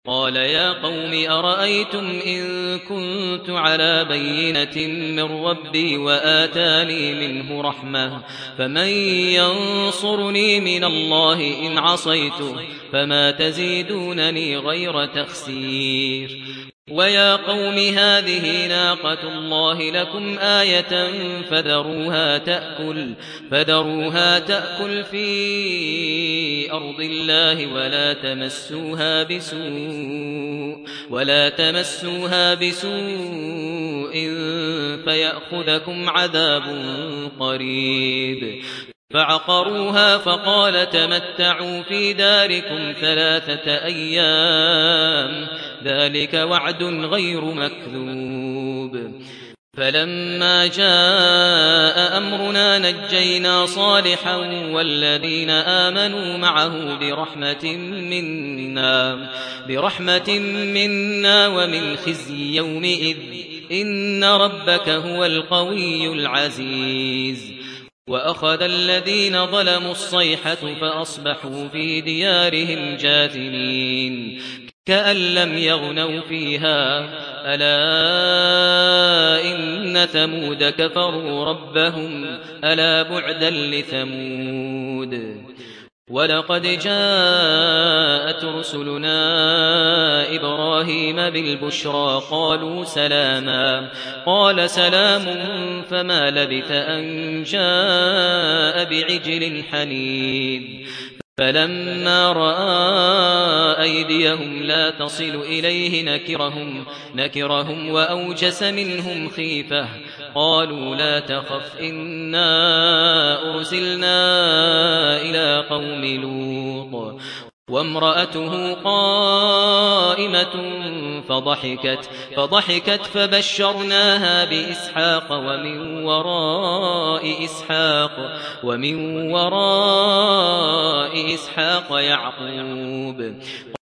قال يا قوم أرأيتم إن كنت على بينة من ربي وآتاني منه رحمة فمن ينصرني من الله إن عصيته فما تزيدونني غير تخسير ويا قوم هذه ناقة الله لكم آية فذروها تأكل في أرض الله ولا تمسوها بسوء فيأخذكم عذاب قريب فعقروها فقال تمتعوا في داركم 3 أيام ذلك وعد غير مكذوب فلما جاء أمرنا نجينا صالحا والذين آمنوا معه برحمة منا ومن خزي يومئذ إن ربك هو القوي العزيز وأخذ الذين ظلموا الصيحة فأصبحوا في ديارهم جاثمين كأن لم يغنوا فيها ألا إن ثمود كفروا ربهم ألا بعدا لثمود ولقد جاءت رسلنا إبراهيم بالبشرى قالوا سلاما قال سلام فما لبث أن جاء بعجل حنيذ فلما رأى أيديهم لا تصل إليه نكرهم وأوجس منهم خيفة قالوا لا تخف إنا أرسلنا إلى قوم لوط وامرأته قائمة فضحكت فبشرناها بإسحاق ومن وراء إسحاق يعقوب